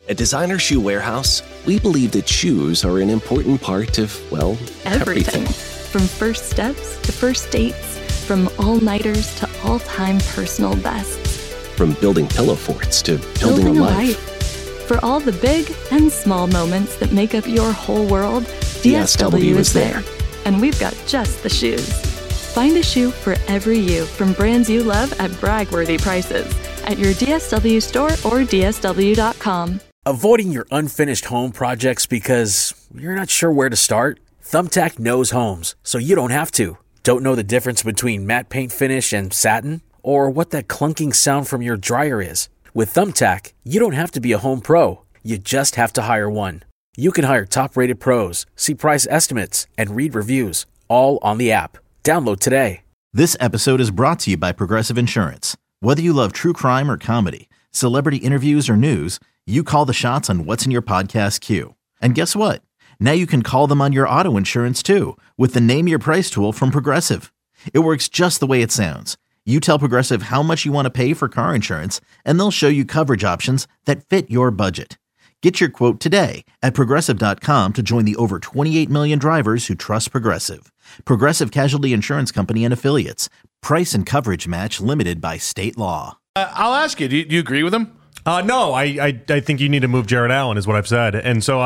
At Designer Shoe Warehouse, we believe that shoes are an important part of, well, everything. From first steps to first dates, from all-nighters to all-time personal bests. From building pillow forts to building a life. For all the big and small moments that make up your whole world, DSW is there. And we've got just the shoes. Find a shoe for every you from brands you love at brag-worthy prices at your DSW store or DSW.com. Avoiding your unfinished home projects because you're not sure where to start? Thumbtack knows homes, so you don't have to. Don't know the difference between matte paint finish and satin? Or what that clunking sound from your dryer is? With Thumbtack, you don't have to be a home pro. You just have to hire one. You can hire top-rated pros, see price estimates, and read reviews, all on the app. Download today. This episode is brought to you by Progressive Insurance. Whether you love true crime or comedy, celebrity interviews or news, you call the shots on what's in your podcast queue. And guess what? Now you can call them on your auto insurance too with the Name Your Price tool from Progressive. It works just the way it sounds. You tell Progressive how much you want to pay for car insurance, and they'll show you coverage options that fit your budget. Get your quote today at Progressive.com to join the over 28 million drivers who trust Progressive. Progressive Casualty Insurance Company and Affiliates. Price and coverage match limited by state law. I'll ask you, do you agree with him? No, I think you need to move Jared Allen is what I've said. And so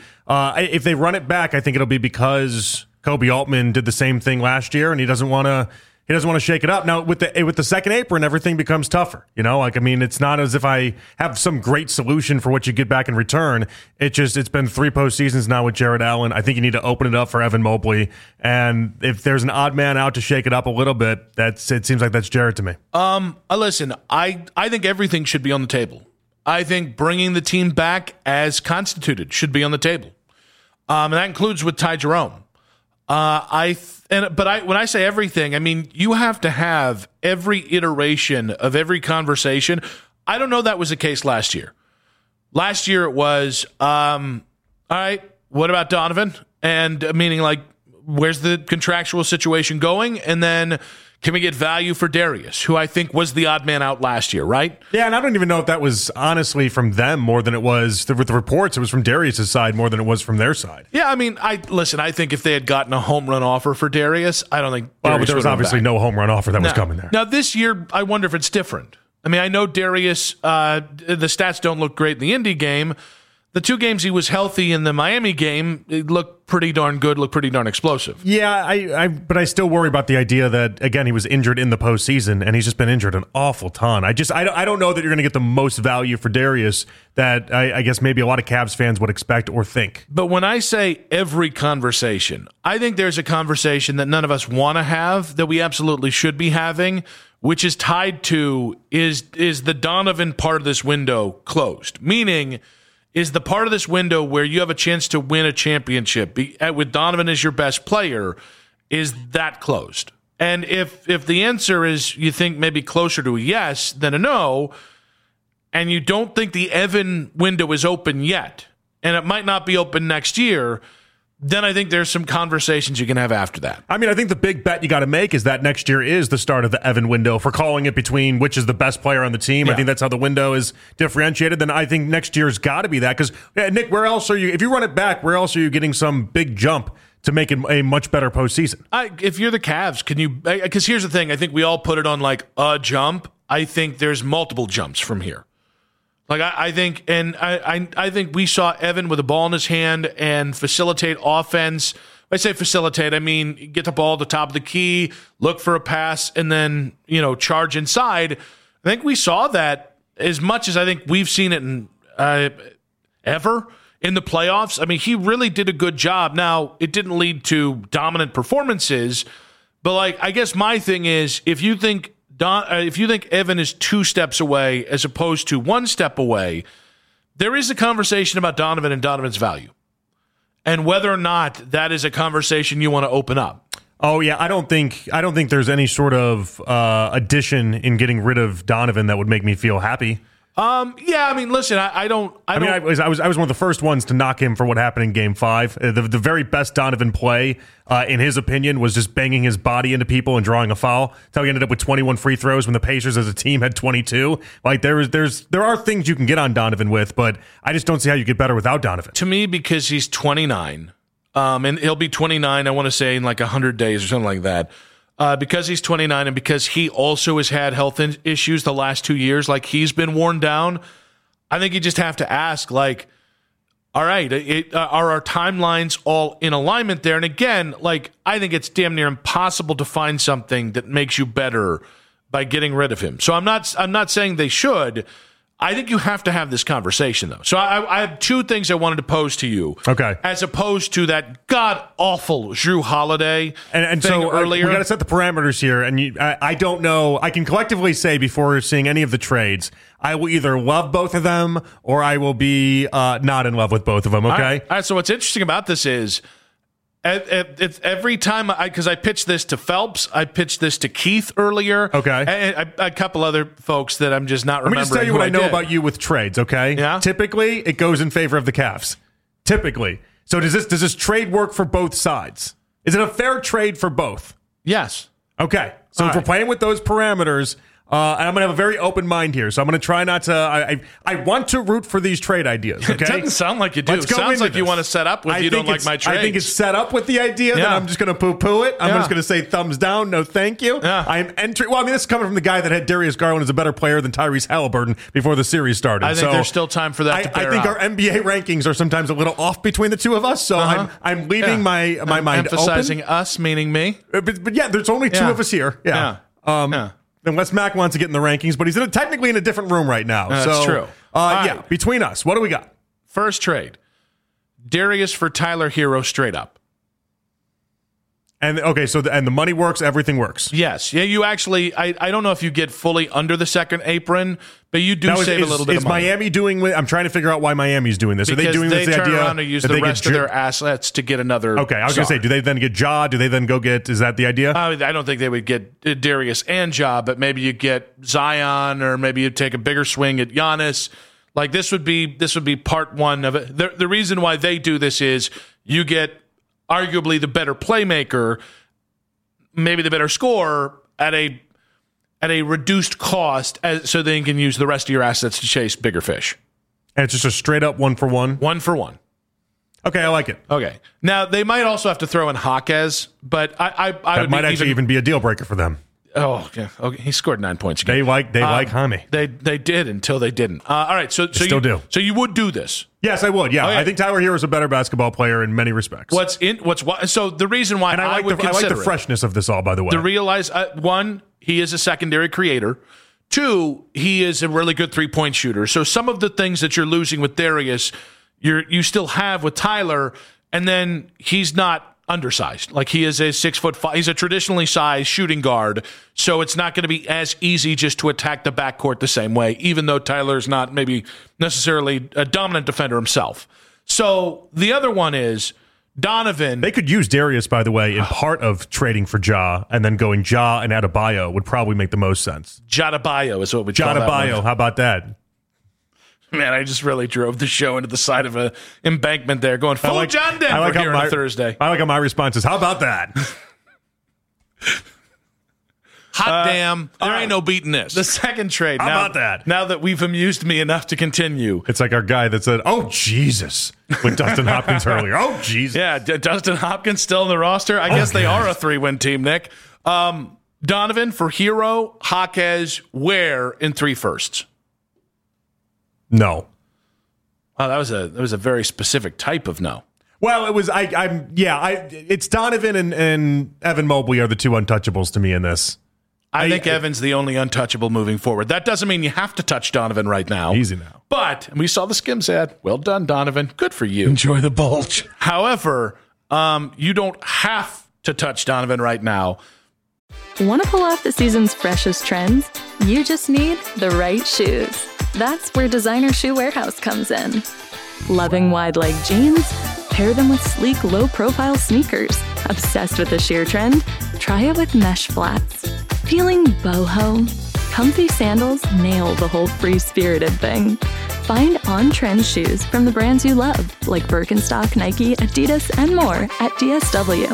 if they run it back, I think it'll be because Kobe Altman did the same thing last year and he doesn't want to shake it up. Now with the second apron, everything becomes tougher. It's not as if I have some great solution for what you get back in return. It's been 3 postseasons now with Jared Allen. I think you need to open it up for Evan Mobley. And if there's an odd man out to shake it up a little bit, it seems like that's Jared to me. Listen, I think everything should be on the table. I think bringing the team back as constituted should be on the table. And that includes with Ty Jerome. When I say everything, I mean you have to have every iteration of every conversation. I don't know that was the case last year. Last year it was, all right, what about Donovan? And meaning like, where's the contractual situation going? And then can we get value for Darius, who I think was the odd man out last year, right? Yeah, and I don't even know if that was honestly from them more than it was with the reports. It was from Darius' side more than it was from their side. Yeah, I think if they had gotten a home run offer for Darius, I don't think Darius but there was obviously no home run offer that was coming there. Now, this year, I wonder if it's different. I know Darius, the stats don't look great in the Indy game. The 2 games he was healthy in the Miami game, it looked pretty darn good, looked pretty darn explosive. Yeah, but I still worry about the idea that, again, he was injured in the postseason, and he's just been injured an awful ton. I don't know that you're going to get the most value for Darius that I guess maybe a lot of Cavs fans would expect or think. But when I say every conversation, I think there's a conversation that none of us want to have that we absolutely should be having, which is tied to is the Donovan part of this window closed? Meaning, is the part of this window where you have a chance to win a championship with Donovan as your best player, is that closed? And if the answer is you think maybe closer to a yes than a no, and you don't think the Evan window is open yet, and it might not be open next year, then I think there's some conversations you can have after that. I think the big bet you got to make is that next year is the start of the Evan window for calling it between which is the best player on the team. Yeah. I think that's how the window is differentiated. Then I think next year's got to be that because, Nick, where else are you? If you run it back, where else are you getting some big jump to make it a much better postseason? If you're the Cavs, can you? Because here's the thing. I think we all put it on like a jump. I think there's multiple jumps from here. Like I think we saw Evan with a ball in his hand and facilitate offense. When I say facilitate, I mean get the ball at the top of the key, look for a pass, and then charge inside. I think we saw that as much as I think we've seen it in ever in the playoffs. He really did a good job. Now it didn't lead to dominant performances, but I guess my thing is if you think Evan is 2 steps away as opposed to 1 step away, there is a conversation about Donovan and Donovan's value and whether or not that is a conversation you want to open up. Oh yeah, I don't think there's any sort of addition in getting rid of Donovan that would make me feel happy. Yeah, I mean, listen, I was one of the first ones to knock him for what happened in Game 5. The very best Donovan play, in his opinion, was just banging his body into people and drawing a foul. That's how he ended up with 21 free throws when the Pacers as a team had 22. Like, there are things you can get on Donovan with, but I just don't see how you get better without Donovan. To me, because he's 29, and he'll be 29, I want to say, in like 100 days or something like that. Because he's 29 and because he also has had health issues the last 2 years, like he's been worn down, I think you just have to ask, like, all right, are our timelines all in alignment there? And again, like, I think it's damn near impossible to find something that makes you better by getting rid of him. So I'm not saying they should. I think you have to have this conversation, though. So I have two things I wanted to pose to you. Okay. As opposed to that god-awful Jrue Holiday and thing so earlier. We got to set the parameters here. And I don't know. I can collectively say before seeing any of the trades, I will either love both of them or I will be not in love with both of them, okay? All right, so what's interesting about this is it's every time, because I pitched this to Phelps, I pitched this to Keith earlier. Okay. And a couple other folks that I'm just not remembering. Let me just tell you what I know about you with trades, okay? Yeah. Typically, it goes in favor of the Cavs. Typically. So does this trade work for both sides? Is it a fair trade for both? Yes. Okay. So if we're playing with those parameters, and I'm going to have a very open mind here, so I'm going to try not to. I want to root for these trade ideas. Okay, it doesn't sound like you do. It sounds like you want to set up with you don't like my trades. I think it's set up with the idea that I'm just going to poo-poo it. I'm just going to say thumbs down, no thank you. Yeah. I'm entering. Well, I mean, this is coming from the guy that had Darius Garland as a better player than Tyrese Halliburton before the series started. I think there's still time for that to bear I think out. our NBA rankings are sometimes a little off between the two of us, so I'm leaving my mind emphasizing open. us, meaning me. But yeah, there's only two of us here. Yeah. Unless Mac wants to get in the rankings, but he's technically in a different room right now. That's true. Yeah, between us, what do we got? First trade. Darius for Tyler Hero straight up. And okay, so the money works, everything works. Yes. Yeah, you actually, I don't know if you get fully under the second apron, but you do save a little bit of money. Is Miami doing I'm trying to figure out why Miami's doing this. Because are they doing this the turn idea around and use the rest of their assets to get another Okay, I was going to say, do they then get Ja? Do they then go get, is that the idea? I don't think they would get Darius and Ja, but maybe you get Zion, or maybe you take a bigger swing at Giannis. Like, this would be part one of it. The reason why they do this is you get arguably the better playmaker, maybe the better scorer at a reduced cost, so they can use the rest of your assets to chase bigger fish. And it's just a straight up 1-for-1? 1-for-1. Okay, I like it. Okay. Now, they might also have to throw in Jaquez, but I that might actually even be a deal breaker for them. Oh, yeah. Okay. He scored 9 points again. They like Jaime. They did until they didn't. All right. So still do. So you would do this? Yes, I would. Yeah, okay. I think Tyler Hero is a better basketball player in many respects. So the reason why I like the freshness of this all, by the way. To realize, one, he is a secondary creator. Two, he is a really good 3-point shooter. So some of the things that you're losing with Darius, you still have with Tyler, and then he's not undersized. Like, he is a 6'5". He's a traditionally sized shooting guard, so it's not going to be as easy just to attack the backcourt the same way, even though Tyler's not maybe necessarily a dominant defender himself. So the other one is Donovan. They could use Darius, by the way, in part of trading for Ja, and then going Ja and Adebayo would probably make the most sense. Jadabayo is what we call that. Jadabayo, how about that? Man, I just really drove the show into the side of an embankment there, going full John Denver here on a Thursday. I like how my response is, how about that? Hot damn. There ain't no beating this. The second trade. How about that? Now that we've amused me enough to continue. It's like our guy that said, oh, Jesus, with Dustin Hopkins earlier. Oh, Jesus. Yeah, Dustin Hopkins still in the roster. I guess they are a 3-win team, Nick. Donovan for Hero, Jaquez, where in 3 firsts? No. Wow, that was a very specific type of no. Well, it was it's Donovan and Evan Mobley are the two untouchables to me in this. I think Evan's the only untouchable moving forward. That doesn't mean you have to touch Donovan right now. Easy now. But we saw the Skims ad. Well done, Donovan. Good for you. Enjoy the bulge. However, you don't have to touch Donovan right now. Want to pull off the season's freshest trends? You just need the right shoes. That's where Designer Shoe Warehouse comes in. Loving wide-leg jeans? Pair them with sleek, low-profile sneakers. Obsessed with the sheer trend? Try it with mesh flats. Feeling boho? comfy sandals nail the whole free-spirited thing. Find on-trend shoes from the brands you love, like Birkenstock, Nike, Adidas, and more at DSW.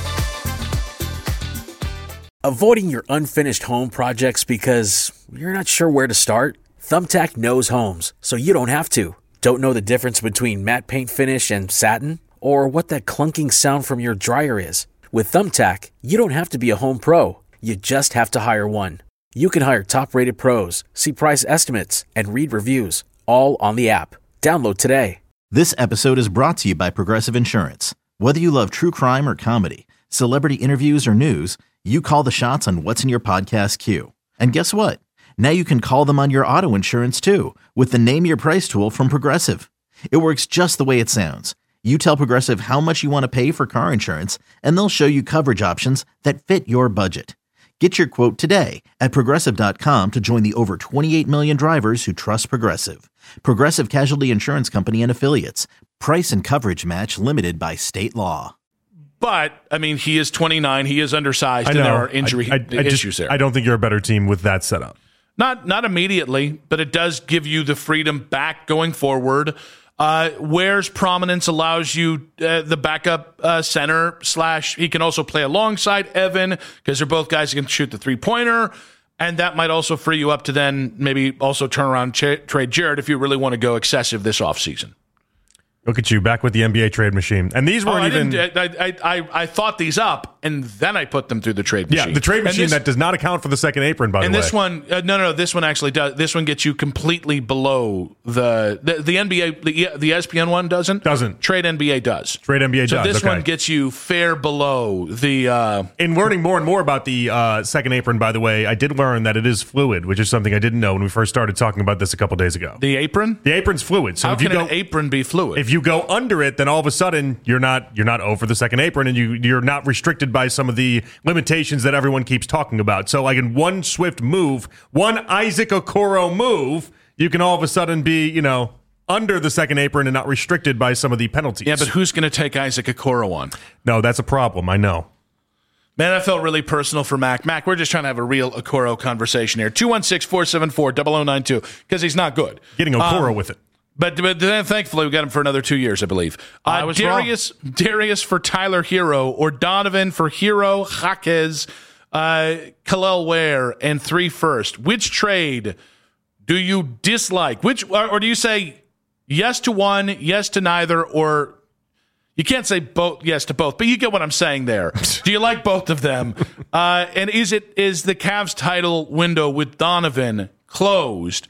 Avoiding your unfinished home projects because you're not sure where to start? Thumbtack knows homes, so you don't have to. Don't know the difference between matte paint finish and satin? Or what that clunking sound from your dryer is? With Thumbtack, you don't have to be a home pro. You just have to hire one. You can hire top-rated pros, see price estimates, and read reviews, all on the app. Download today. This episode is brought to you by Progressive Insurance. Whether you love true crime or comedy, celebrity interviews or news, you call the shots on what's in your podcast queue. And guess what? Now you can call them on your auto insurance too with the Name Your Price tool from Progressive. It works just the way it sounds. You tell Progressive how much you want to pay for car insurance, and they'll show you coverage options that fit your budget. Get your quote today at Progressive.com to join the over 28 million drivers who trust Progressive. Progressive Casualty Insurance Company and Affiliates. Price and coverage match limited by state law. But, I mean, he is 29. He is undersized, and there are injury issues there. I don't think you're a better team with that setup. Not immediately, but it does give you the freedom back going forward. Ware's prominence allows you the backup center / he can also play alongside Evan because they're both guys who can shoot the three-pointer, and that might also free you up to then maybe also turn around and trade Jared if you really want to go excessive this offseason. Look at you, back with the NBA trade machine. And these weren't I thought these up, and then I put them through the trade machine. Yeah, the trade machine that does not account for the second apron, by the way. And this one, this one actually does. This one gets you completely below the NBA, the ESPN one doesn't? Doesn't. Trade NBA does. Trade NBA does, So this one gets you fair below the... In learning more and more about the second apron, by the way, I did learn that it is fluid, which is something I didn't know when we first started talking about this a couple days ago. The apron? The apron's fluid. So How if you can go, an apron be fluid? If you go under it, then all of a sudden you're not over the second apron, and you're not restricted by some of the limitations that everyone keeps talking about. So like in one swift move, one Isaac Okoro move, you can all of a sudden be, under the second apron and not restricted by some of the penalties. Yeah, but who's going to take Isaac Okoro on? No, that's a problem. I know. Man, that felt really personal for Mac. Mac, we're just trying to have a real Okoro conversation here. 216-474-0092, because he's not good. Getting Okoro with it. But then thankfully we got him for another 2 years, I believe. Darius for Tyler Hero, or Donovan for Hero, Jaquez, Khalil Ware, and 3 first. Which trade do you dislike? Or do you say yes to one, yes to neither, or you can't say both, yes to both, but you get what I'm saying there. Do you like both of them? And is the Cavs title window with Donovan closed?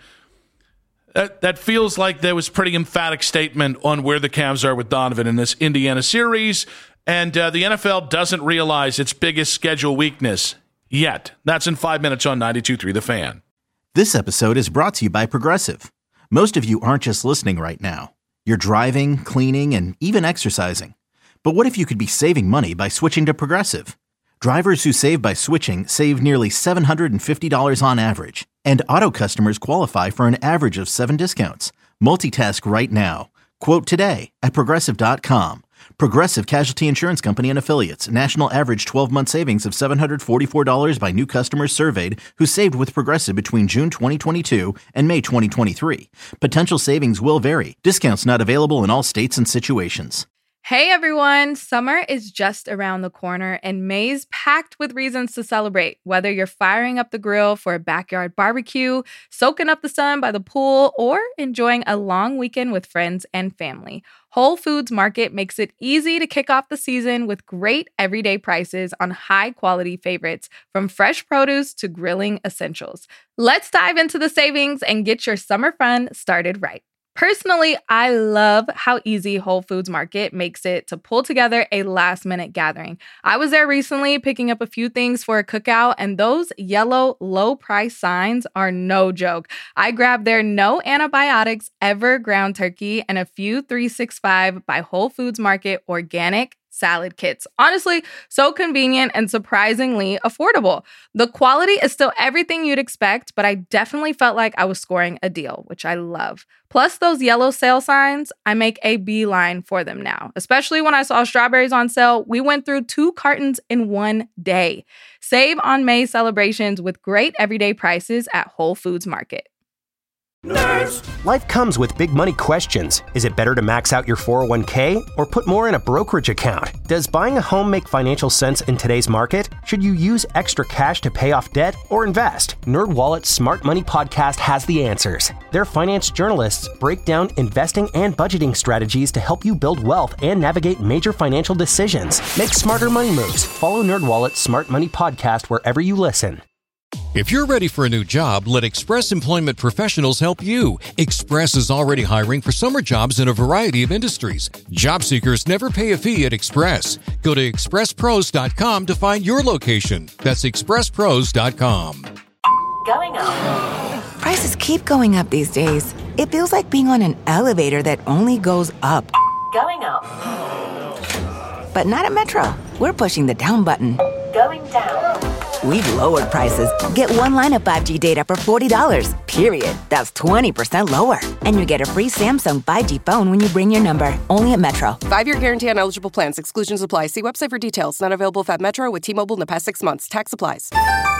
That feels like there was a pretty emphatic statement on where the Cavs are with Donovan in this Indiana series, and the NFL doesn't realize its biggest schedule weakness yet. That's in 5 minutes on 92.3 The Fan. This episode is brought to you by Progressive. Most of you aren't just listening right now. You're driving, cleaning, and even exercising. But what if you could be saving money by switching to Progressive? Drivers who save by switching save nearly $750 on average, and auto customers qualify for an average of 7 discounts. Multitask right now. Quote today at Progressive.com. Progressive Casualty Insurance Company and Affiliates. National average 12-month savings of $744 by new customers surveyed who saved with Progressive between June 2022 and May 2023. Potential savings will vary. Discounts not available in all states and situations. Hey everyone, summer is just around the corner and May's packed with reasons to celebrate. Whether you're firing up the grill for a backyard barbecue, soaking up the sun by the pool, or enjoying a long weekend with friends and family, Whole Foods Market makes it easy to kick off the season with great everyday prices on high-quality favorites, from fresh produce to grilling essentials. Let's dive into the savings and get your summer fun started right. Personally, I love how easy Whole Foods Market makes it to pull together a last-minute gathering. I was there recently picking up a few things for a cookout, and those yellow low-price signs are no joke. I grabbed their no antibiotics ever ground turkey and a few 365 by Whole Foods Market organic salad kits. Honestly, so convenient and surprisingly affordable. The quality is still everything you'd expect, but I definitely felt like I was scoring a deal, which I love. Plus those yellow sale signs, I make a beeline for them now. Especially when I saw strawberries on sale, we went through 2 cartons in one day. Save on May celebrations with great everyday prices at Whole Foods Market. Nerds. Life comes with big money questions. Is it better to max out your 401k or put more in a brokerage account? Does buying a home make financial sense in today's market? Should you use extra cash to pay off debt or invest? NerdWallet's Smart Money Podcast has the answers. Their finance journalists break down investing and budgeting strategies to help you build wealth and navigate major financial decisions. Make smarter money moves. Follow NerdWallet's Smart Money Podcast wherever you listen. If you're ready for a new job, let Express Employment Professionals help you. Express is already hiring for summer jobs in a variety of industries. Job seekers never pay a fee at Express. Go to expresspros.com to find your location. That's expresspros.com. Going up. Prices keep going up these days. It feels like being on an elevator that only goes up. Going up. But not at Metro. We're pushing the down button. Going down. We've lowered prices. Get one line of 5G data for $40, period. That's 20% lower. And you get a free Samsung 5G phone when you bring your number. Only at Metro. 5-year guarantee on eligible plans. Exclusions apply. See website for details. Not available at Metro with T-Mobile in the past 6 months. Tax applies.